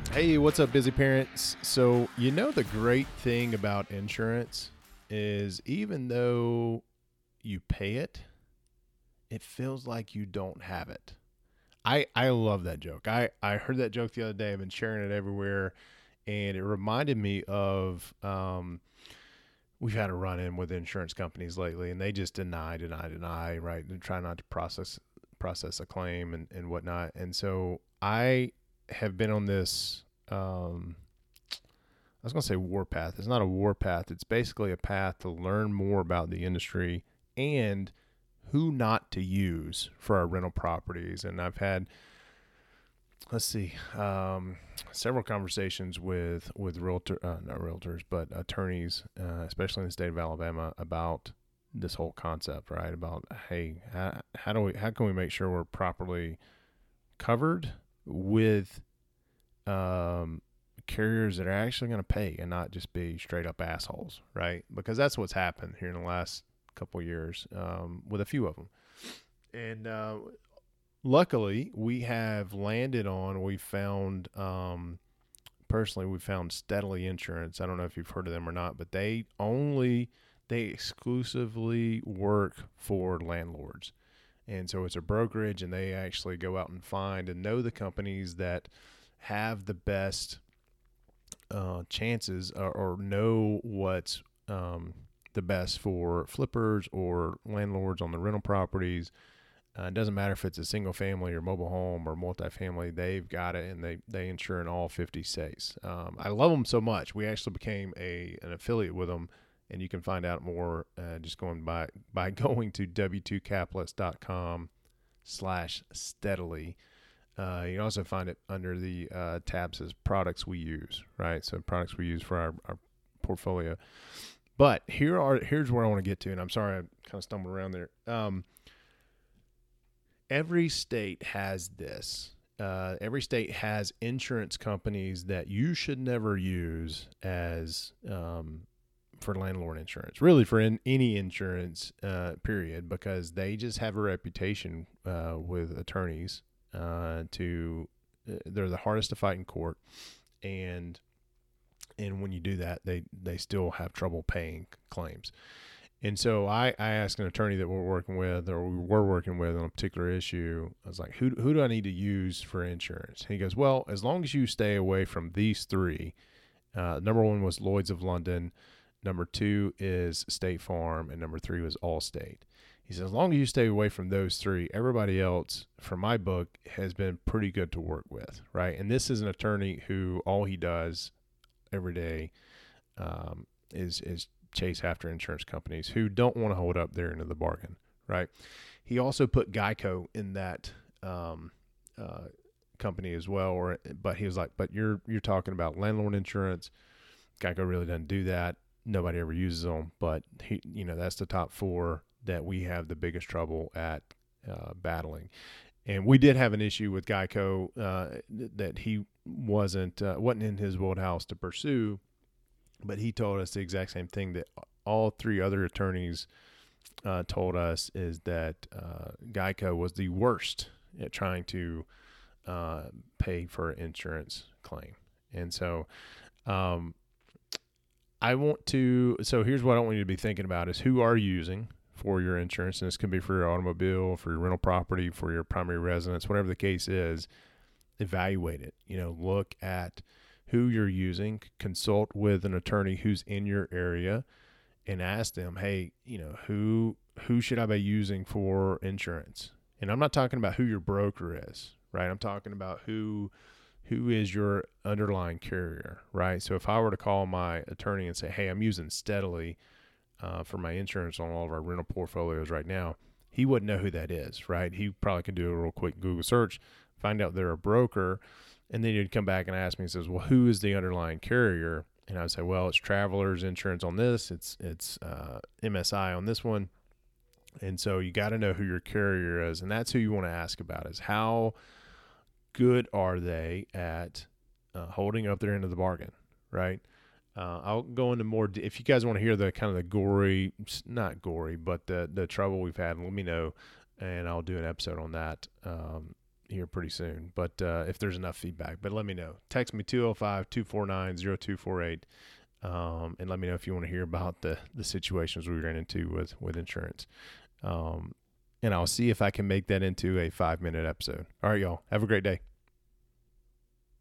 Hey, what's up, busy parents? So, the great thing about insurance is even though you pay it, it feels like you don't have it. I love that joke. I heard that joke the other day. I've been sharing it everywhere, and it reminded me of we've had a run in with insurance companies lately, and they just deny, right? They try not to process a claim and whatnot. And so I have been on this. I was going to say warpath. It's not a warpath. It's basically a path to learn more about the industry and who not to use for our rental properties. And I've had, let's see, several conversations with not realtors, but attorneys, especially in the state of Alabama, about this whole concept, right? About, hey, how can we make sure we're properly covered with carriers that are actually going to pay and not just be straight up assholes, right? Because that's what's happened here in the last couple of years with a few of them. And luckily, we have landed on, we found, personally, we found Steadily Insurance. I don't know if you've heard of them or not, but they exclusively work for landlords. And so it's a brokerage, and they actually go out and find and know the companies that have the best chances or know what's the best for flippers or landlords on the rental properties. It doesn't matter if it's a single family or mobile home or multifamily, they've got it, and they insure in all 50 states. I love them so much. We actually became an affiliate with them, and you can find out more just going by going to w2capitalist.com/steadily. You can also find it under the tabs as products we use, right? So products we use for our portfolio. But here's where I want to get to, and I'm sorry I kind of stumbled around there. Every state has this. Every state has insurance companies that you should never use as for landlord insurance, really for any insurance period, because they just have a reputation with attorneys they're the hardest to fight in court, and when you do that, they still have trouble paying claims. And so I asked an attorney that we were working with on a particular issue. I was like, who do I need to use for insurance? He goes, well, as long as you stay away from these three. Number one was Lloyd's of London. Number two is State Farm, and number three was Allstate. He says, as long as you stay away from those three, everybody else, from my book, has been pretty good to work with, right? And this is an attorney who all he does every day is chase after insurance companies who don't want to hold up their end of the bargain, right? He also put Geico in that company as well, but he was like, but you're talking about landlord insurance. Geico really doesn't do that. Nobody ever uses them, but that's the top four that we have the biggest trouble at battling. And we did have an issue with Geico that he wasn't in his wheelhouse to pursue, but he told us the exact same thing that all three other attorneys told us, is that Geico was the worst at trying to pay for an insurance claim. And so so here's what I want you to be thinking about is who are you using for your insurance. And this can be for your automobile, for your rental property, for your primary residence, whatever the case is. Evaluate it. Look at who you're using, consult with an attorney who's in your area, and ask them, hey, who should I be using for insurance? And I'm not talking about who your broker is, right? I'm talking about who is your underlying carrier, right? So if I were to call my attorney and say, hey, I'm using Steadily for my insurance on all of our rental portfolios right now, he wouldn't know who that is, right? He probably could do a real quick Google search, find out they're a broker, and then he'd come back and ask me, he says, well, who is the underlying carrier? And I would say, well, it's Travelers Insurance on this, it's MSI on this one. And so you got to know who your carrier is, and that's who you want to ask about, is how good are they at holding up their end of the bargain, right? I'll go into more, if you guys want to hear the kind of the gory, not gory, but the trouble we've had, let me know, and I'll do an episode on that here pretty soon. But if there's enough feedback, but let me know. Text me 205-249-0248. And let me know if you want to hear about the situations we ran into with insurance. And I'll see if I can make that into a 5-minute episode. All right, y'all. Have a great day.